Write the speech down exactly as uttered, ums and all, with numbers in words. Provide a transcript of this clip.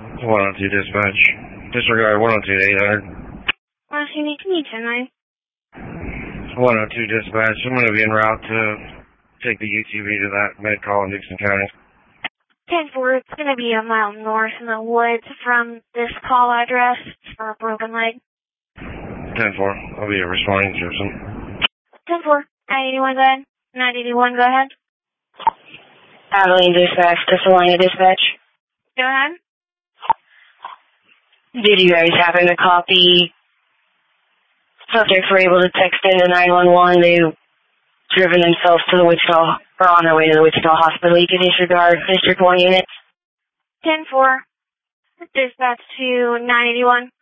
one oh two dispatch. Disregard one oh two eight hundred. Well, can you, can you ten nine? one oh two dispatch. I'm going to be en route to take the U T V to that med call in Dixon County. ten four, it's going to be a mile north in the woods from this call address for a broken leg. ten four, I'll be responding to some. ten four, nine eighty-one, go ahead. nine eighty-one, go ahead. Abilene Dispatch, Thessaloniki Dispatch. Go ahead. Did you guys happen to copy? Subjects were able to text into nine one one. They've driven themselves to the Wichita, or on their way to the Wichita Hospital. You can disregard District one units. ten four, dispatch to nine eighty-one.